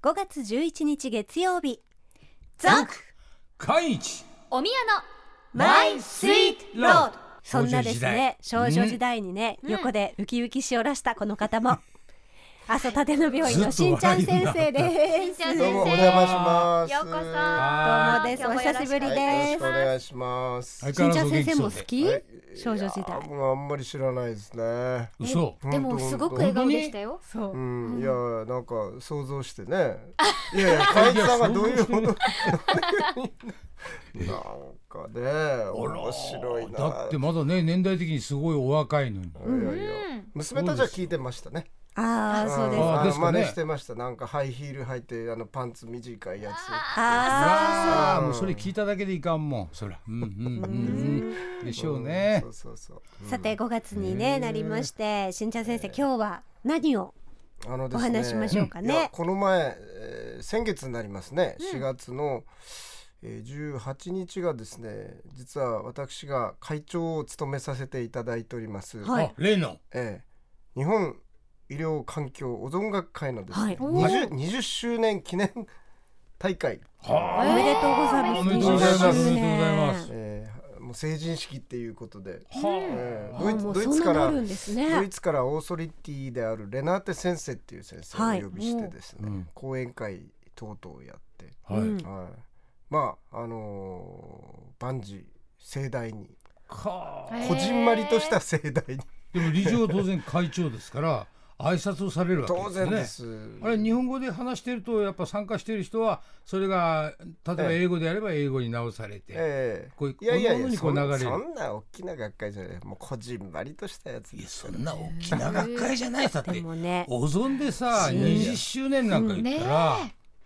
5月11日月曜日、 続寛一お宮のマイスイートロード。そんなです少女時代ね、少女時代にね、横でウキウキしおらしたこの方も阿蘇立野病院のしんちゃん先生です。 しんちゃん先生、 どうもお邪魔します。 ようこそ。 どうもです。お久しぶりよろです。 しくお願いします。 相しんちゃん先生も好でき、 はい少女時代。 もうあんまり知らないですね。 嘘でもすごく笑顔でしたよ。 そうう、ん、いやなんか想像してね。いやいや、カイツさんがどういうこと。なんかね、面白いな。 だってまだね、年代的にすごいお若いのに。 いやいや、娘たちは聞いてましたね。 ああ、そうです。 あですかね真似してました。なんかハイヒール履いてパンツ短いやつ。 あああ、もうそれ聞いただけでいかんもん。そら、でしょうね。 そう。 あ、さて5月に、ね、なりまして、しんちゃん先生、今日は何をですね、 お話しましょうかね。 いやこの前、先月になりますね。4月の、18日がですね、実は私が会長を務めさせていただいております、 はいあ、例の。 日本医療環境保存学会のですね、 はい 20周年記念大会、 はおめでとうございます。 おめでとうございます 20周おめでとうございます年もう成人式っていうことで、 はもうドイツからそんななるんですね。 ドイツからオーソリティであるレナーテ先生っていう先生をお呼びしてですね、 はい講演会等々をやって、 はい。 はい、まあ万事盛大に、 はあ。 こじんまりとした盛大に、 でも理事は当然会長ですから挨拶をされるわけ当ですね。 然です。 あれ日本語で話しているとやっぱ参加している人はそれが例えば英語であれば英語に直されて、こういういやいやいや、 このにこう流れる。 そんな大きな学会じゃない、もうこじんまりとしたやついや、 ですから。 そんな大きな学会じゃないさってでもね、 お存でさ20周年なんか言ったら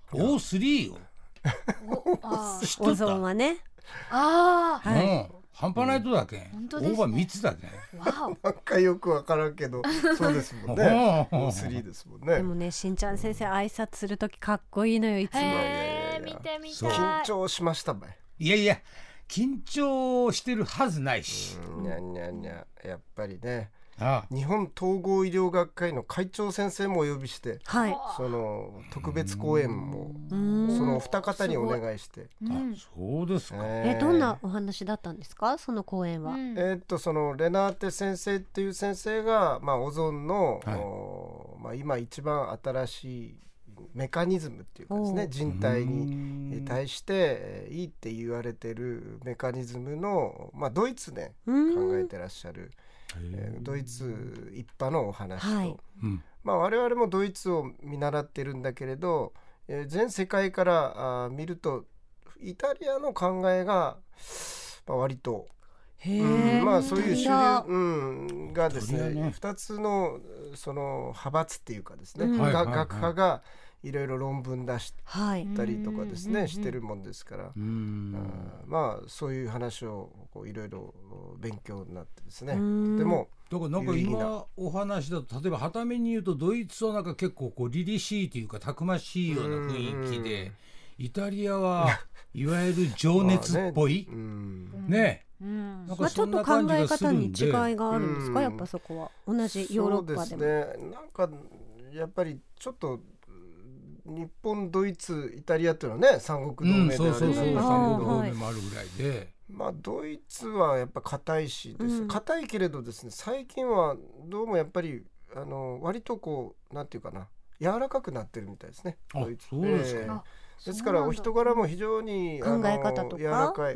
O3 よ。知っおとったぞんはね、 あはいうん、半端ないとだけん、 本当ですねオーバー3つだけん。 あ、わお。 なんかよくわからんけど、そうですもんね。 うん 3ですもんね。 でもね、しんちゃん先生挨拶するときかっこいいのよ、いつも。 見てみそうたい。 緊張しましたばい。 いやいや緊張してるはずないし、 にゃんにゃんにゃん、やっぱりね、 あ日本統合医療学会の会長先生もお呼びして、 はい。 その特別講演もそのお二方にお願いして、 そうですか、 どんなお話だったんですか、その講演は。 そのレナーテ先生っていう先生が、オゾンの、今一番新しいメカニズムっていうかですね、人体に対していいって言われてるメカニズムの、ドイツで考えてらっしゃる、ドイツ一派のお話と、 はい我々もドイツを見習ってるんだけれど、全世界から見るとイタリアの考えが、割とそういう主流、がですね、2つのその派閥っていうかですね、学派がいろいろ論文出したりとかですね、してるもんですから、そういう話をいろいろ勉強になってですね、でもだからなんか今お話だと例えばはために言うとドイツはなんか結構こう凛々しいというかたくましいような雰囲気で、イタリアはいわゆる情熱っぽいね。なんかちょっとそんな感考えじがする方に違いんで、 があるんですか、やっぱそこは同じヨーロッパでも。 そうですね、なんかやっぱりちょっと日本ドイツイタリアっていうのはね、三国同盟であるんだけど、 三国同盟もあるぐらいで、 ドイツはやっぱ硬いしですね、硬いけれどですね、最近はどうもやっぱり割とこうなんていうかな、柔らかくなってるみたいですね、 あドイツ。 そうですか、 ですからお人柄も非常に考え方とか柔らかい、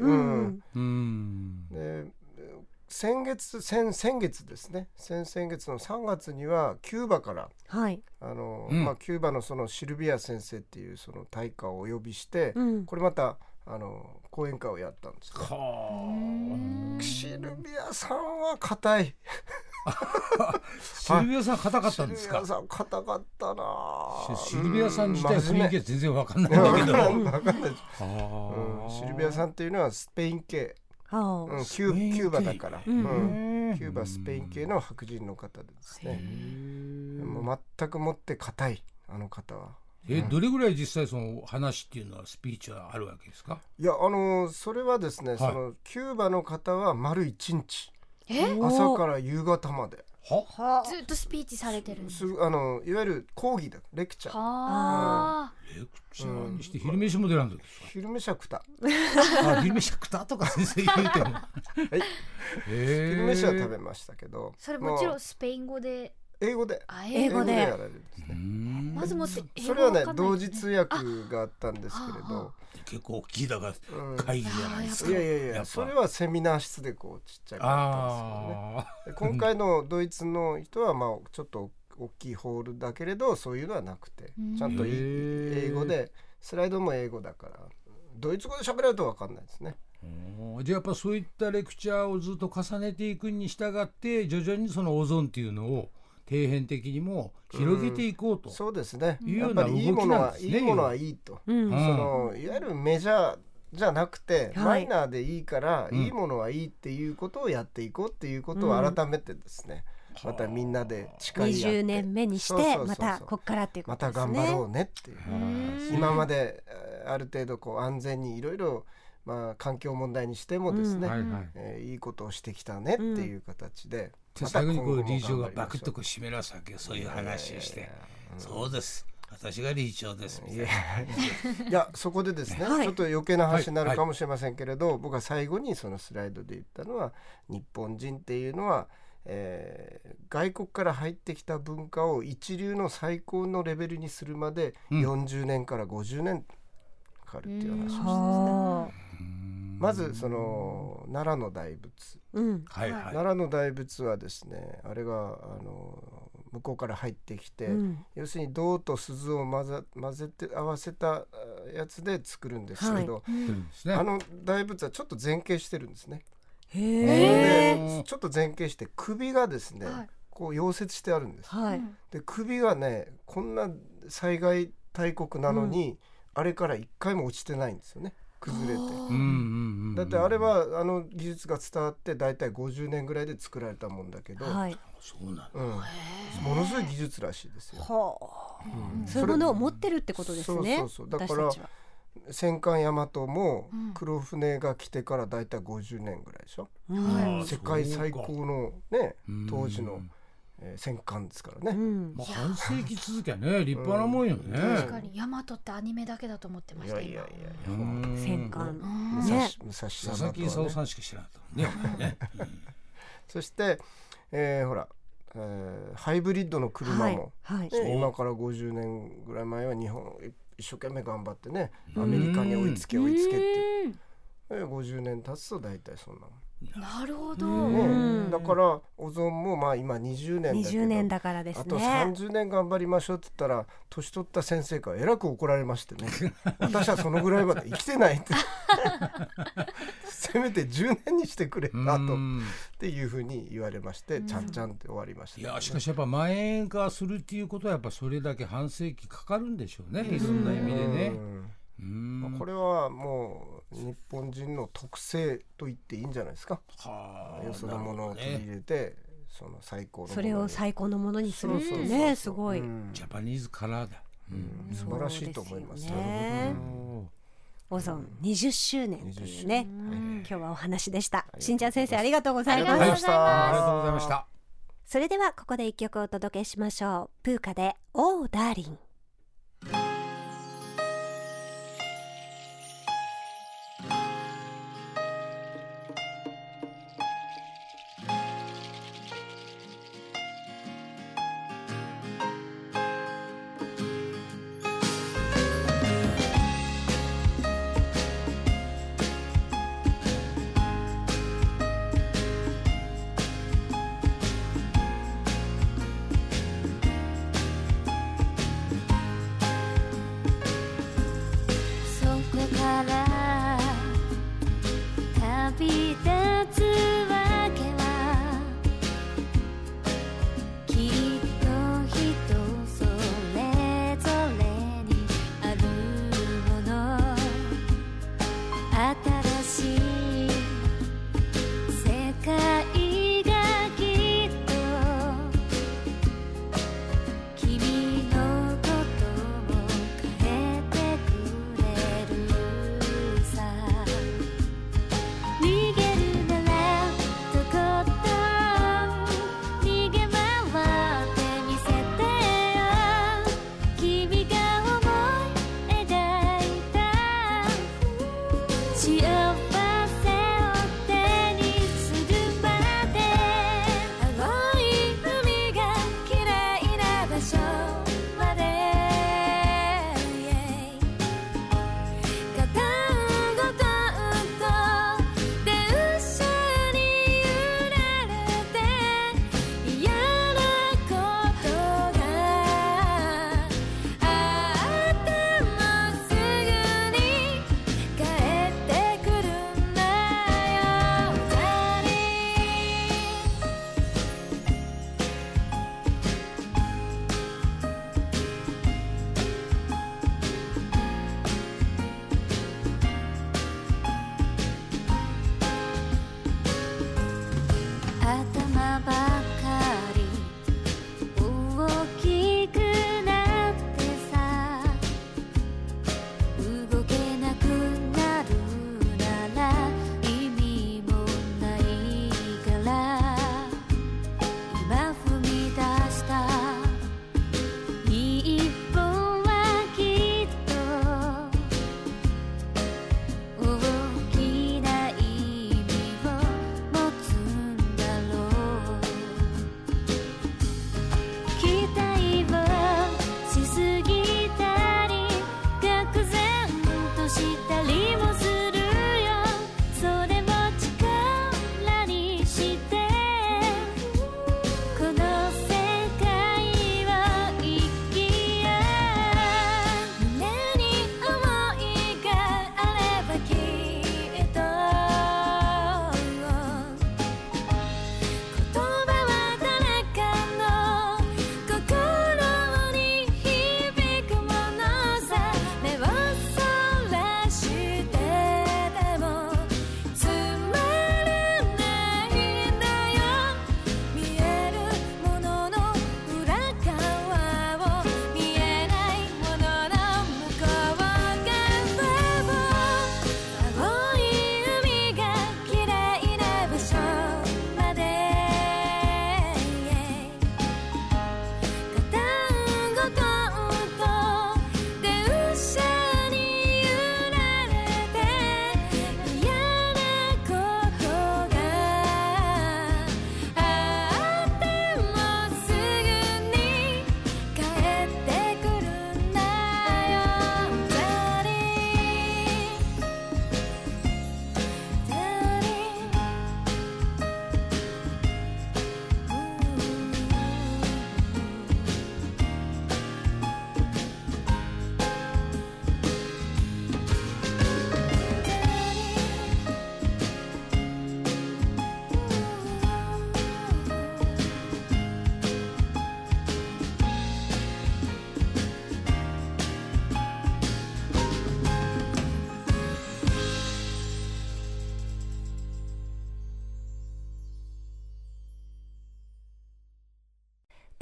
で先月ですね、先々月の3月にはキューバからはい。 キューバのそのシルビア先生っていうその大家をお呼びして、これまた講演会をやったんですね。シルビアさんは硬い。 シルビアさん硬かったんですか。 シルビアさん硬かったな。 シルビアさん自体雰囲気は全然わかんないんだけど、 分かんないです。シルビアさんっていうのはスペイン系、キューバだから、キューバスペイン系の白人の方でですね、もう全くもって硬いあの方は。 どれぐらい実際その話っていうのはスピーチはあるわけですか。 いやそれはですね、そのキューバの方は丸1日、朝から夕方までずっとスピーチされてるんです。 いわゆる講義だ、レクチャー。 レして昼飯も出らんとですか。 昼飯は食った。 昼飯食ったとか先生言うても昼飯は食べましたけど、 それもちろんスペイン語で、 英語で英語でやられるんですね。 まずもって英それはね語わかんない同時通訳があったんですけれど、 結構大きいだから会議じゃないですか。 いやいやいや、 やっぱそれはセミナー室でこうちっちゃくあったんですよね。今回のドイツの人はまあちょっと大きいホールだけれど、そういうのはなくて、ちゃんと英語で、スライドも英語だからドイツ語で喋られると分かんないですね。 じゃあやっぱそういったレクチャーをずっと重ねていくに従って徐々にそのオゾンっていうのを底辺的にも広げていこうと、 そうですね。 いうようやっぱりいいな動きものはなんですね。 いいものはいいと、そのいわゆるメジャーじゃなくて、マイナーでいいから、いいものはいいっていうことをやっていこうっていうことを改めてですね、またみんなで誓い合って 20年目にしてまたこっからっていうことですね。 また頑張ろうねっていう、今まである程度こう安全にいろいろ環境問題にしてもですね、いいことをしてきたねっていう形で、 最後にこう理事長がバクッとこう締めらすわけ、そういう話をして、そうです私が理事長ですみたいな。 いやそこでですね、ちょっと余計な話になるかもしれませんけれど、僕は最後にそのスライドで言ったのは、日本人っていうのは、外国から入ってきた文化を一流の最高のレベルにするまで40年から50年かかるっていう話をしてですね、まずその奈良の大仏、奈良の大仏はですね、あれが向こうから入ってきて、要するに銅と鈴を混ぜて合わせたやつで作るんですけど、あの大仏はちょっと前傾してるんですね。でちょっと前傾して首がですね、こう溶接してあるんです、で首がね、こんな災害大国なのに、あれから一回も落ちてないんですよね、崩れて。だってあれは技術が伝わってだいたい50年ぐらいで作られたもんだけど、 そうなんだ、 ものすごい技術らしいですよ。 そういうものを持ってるってことですね。 だから戦艦大和も黒船が来てからだいたい50年ぐらいでしょ、世界最高のね当時の戦艦ですからね、 半世紀続きゃね、立派なもんよね。 確かに大和ってアニメだけだと思ってました。 戦艦武蔵佐々木功さんしか知らなかったね。 そしてほらハイブリッドの車も今から50年ぐらい前は日本一生懸命頑張ってね、アメリカに追いつけって50年経つと大体そんなもん。 なるほど、 だからオゾンもまあ今20年だからですね、 あと30年頑張りましょうって言ったら、年取った先生からえらく怒られましてね私はそのぐらいまで生きてないってせめて10年にしてくれなとっていうふうに言われまして、ちゃんちゃんって終わりました、 いやしかしやっぱ蔓延化するっていうことはやっぱそれだけ半世紀かかるんでしょうね、いろんな意味でね。 これはもう日本人の特性と言っていいんじゃないですか。よそのものを取り入れて、その最高のもの、 それを最高のものにするってね、すごいジャパニーズカラーだ、 素晴らしいと思います。 オゾン20周年というね、今日はお話でした。しんちゃん先生ありがとうございました。 ありがとうございました。 それではここで一曲お届けしましょう。プーカでオーダーリン。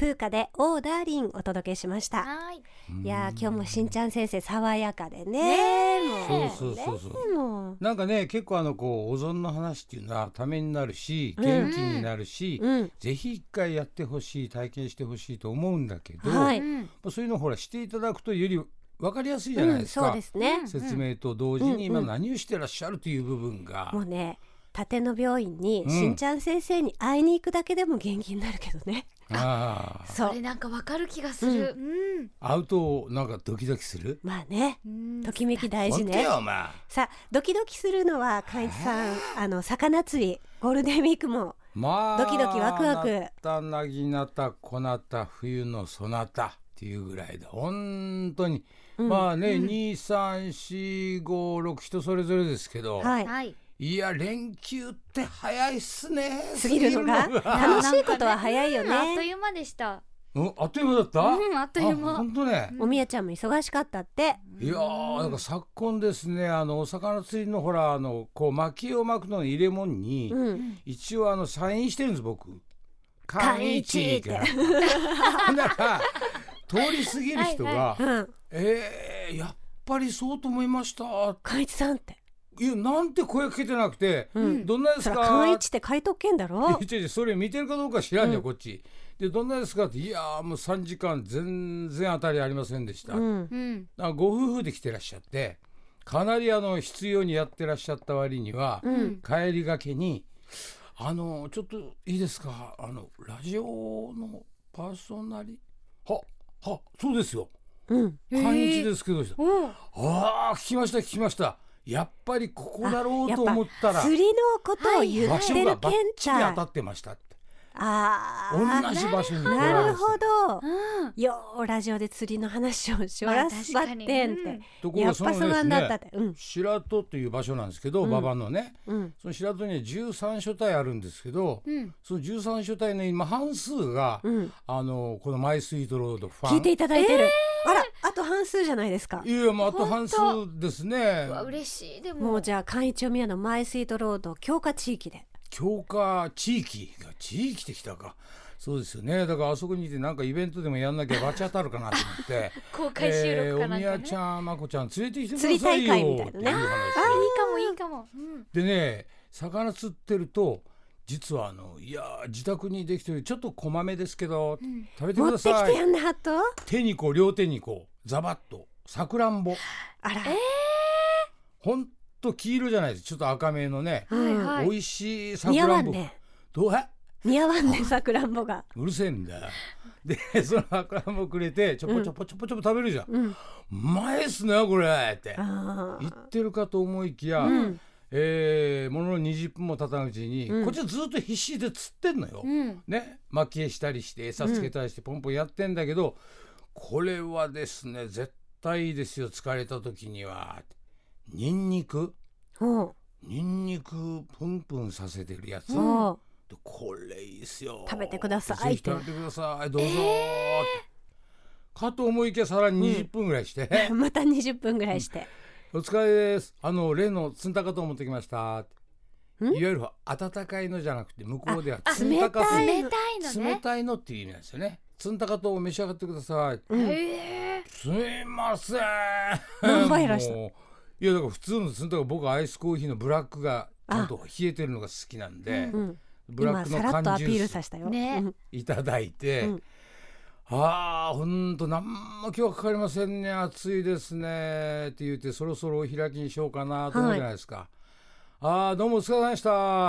プーカでオーダーリンお届けしました。 はい。 いやー今日もしんちゃん先生爽やかでね。もうそうもうなんかね結構こうお存の話っていうのはためになるし元気になるし、ぜひ一回やってほしい体験してほしいと思うんだけど、 はいそういうのをほらしていただくとより分かりやすいじゃないですか、 そうですね。 説明と同時に今何をしてらっしゃるという部分が、 もうね立野病院にしんちゃん先生に会いに行くだけでも元気になるけどね。 それなんかわかる気がする。 会うとなんかドキドキする。 まあね、ときめき大事ね。さあドキドキするのは寛一さん、魚釣りゴールデンウィークもドキドキワクワク。 なったなぎなたこなた冬のそなたっていうぐらいだ本当に、まあね、2、3、4、5、6人それぞれですけど、いや連休って早いっすね。 過ぎるのが楽しいことは早いよね。 あっという間でした。 あっという間だった。 あっという間。 本当ね。 おみやちゃんも忙しかったって。 いやなんか昨今ですねお魚釣りのほらこう薪を巻くのの入れ物に、一応サインしてるんです僕。 寛一って。 だから通り過ぎる人が、やっぱりそうと思いました。 寛一さんって。 いやなんて声かけてなくて、どんなですか。 寛一って書いとけんだろ。 それ見てるかどうか知らんよ、こっちで。どんなですかって、いやもう3時間全然当たりありませんでした、ご夫婦で来てらっしゃってかなり必要にやってらっしゃった割には、帰りがけにちょっといいですかラジオのパーソナリそうですよ、寛一ですけど、聞きましたやっぱりここだろうと思ったら釣りのことを言ってるけん場所がバッチリ当たってましたって。同じ場所に来られて。 なるほど、よラジオで釣りの話をしょらすばってんって、やっぱそうなんだったって、 白戸という場所なんですけど、馬場のね、その白戸には13所帯あるんですけど、その13所帯の今半数が、このマイスイートロードファン聞いていただいてる。あらあと半数じゃないですか。 いやもうあと半数ですね。 嬉しい。でもうじゃあ寛一おみやのマイスイートロード強化地域で。 強化地域できたか。そうですよね。だからあそこにいてなんかイベントでもやんなきゃバチ当たるかなと思って公開収録かなんかね、 おみやちゃんまこちゃん連れてきてくださいよ釣り大会みたいなね。 いいかも、 でね魚釣ってると実はいや自宅にできてるちょっとこまめですけど、食べてください。 持ってきてやんなはっと。 両手にザバッとさくらんぼ。 あら、 ほんと黄色じゃないです。ちょっと赤めのね、美味しいさく似合わらんぼ。 んね。 似合わんねさくらんぼが。 うるせえんだ。でそのさくらんぼくれてちょぽちょぽ食べるじゃん。うまいっすねこれって言ってるかと思いきや、ものの20分も経たないうちに、こっちはずっと必死で釣ってんのよ、ね、巻き餌したりして餌つけたりしてポンポンやってんだけど、これはですね絶対いいですよ疲れた時には。ニンニクプンプンさせてるやつ、これいいっすよ。 食べてくださいって。 食べてくださいどうぞってかと思いきやさらに20分ぐらいして、 また20分ぐらいして、 お疲れです。例のツンタカと持ってきましたって。いわゆる温かいのじゃなくて向こうではツンタカと冷たいのっていう意味なんですよね。ツンタカとを召し上がってください。すいません。 何倍いらした。 いやだから普通のツンタカ、僕はアイスコーヒーのブラックがちゃんと冷えてるのが好きなんで、ブラックの缶ジュースいただいて、ほんと何も今日はかかりませんね暑いですねって言ってそろそろお開きにしようかなと思うじゃないですか、どうもお疲れ様でした。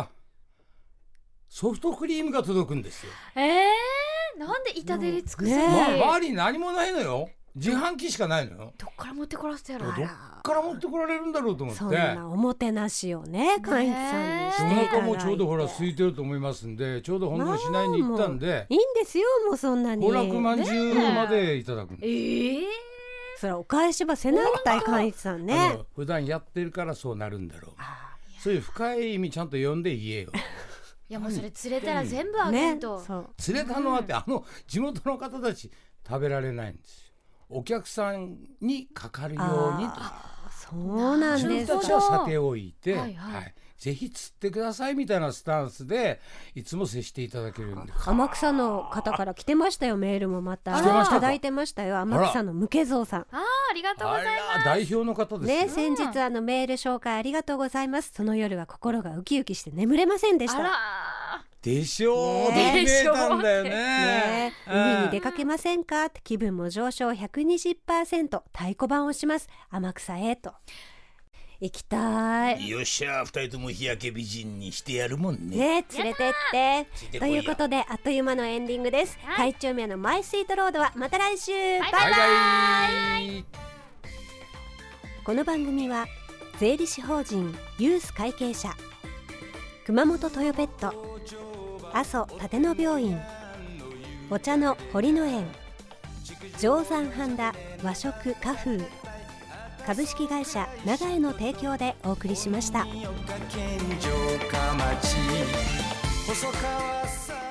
ソフトクリームが届くんですよ。 なんで板照り尽くす周りに何もないのよ。自販機しかないのよ。 どっから持ってこらせてやろ。 どっから持ってこられるんだろうと思って。 そんなおもてなしをね寛一さんにしていただいて、 お腹もちょうどほら空いてると思いますんで、ちょうど本当に市内に行ったんで、 いいんですよもうそんなに。 娯楽まんじゅうまでいただくんです。 それはお返しばせなったい寛一さんね。 普段やってるからそうなるんだろう。そういう深い意味ちゃんと読んで言えよ。 いやもうそれ釣れたら全部あげんと、 釣れたのはって地元の方たち食べられないんですよ。お客さんにかかるようにと。 そうなんです。 自分たちはさておいて、 ぜひ釣ってくださいみたいなスタンスでいつも接していただけるんです。 天草の方から来てましたよ。メールもまたいただいてましたよ。天草の無形蔵さん、 ありがとうございます。 代表の方ですね。 先日メール紹介ありがとうございます。その夜は心がウキウキして眠れませんでした。 でしょう、でしたんだよね。 海に出かけませんかって、気分も上昇 120%、 太鼓判をします。天草へと。行きたい。 よっしゃ、二人とも日焼け美人にしてやるもんね。 連れてってということで、あっという間のエンディングです。海中宮のマイスイートロードはまた来週。バイバイ。この番組は税理士法人ユース会計社、熊本トヨペット、阿蘇立野病院、お茶の堀の園、定山半田和食カフー、株式会社長江の提供でお送りしました。